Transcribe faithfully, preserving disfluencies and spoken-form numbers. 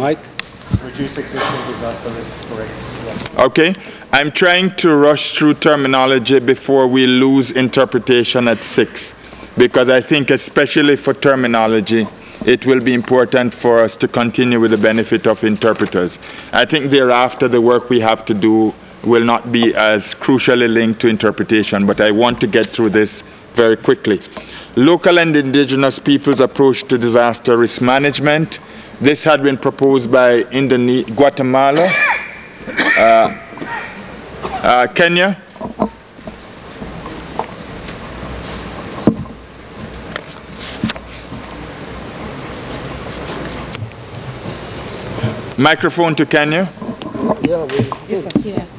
Mike? Reduce existing disaster risk, correct. Yeah. Okay, I'm trying to rush through terminology before we lose interpretation at six, because I think especially for terminology, it will be important for us to continue with the benefit of interpreters. I think thereafter the work we have to do will not be as crucially linked to interpretation, but I want to get through this very quickly. Local and indigenous peoples' approach to disaster risk management. This had been proposed by Indone- Guatemala, uh, uh, Kenya, microphone to Kenya. Yeah, we, Yes, sir. Yeah.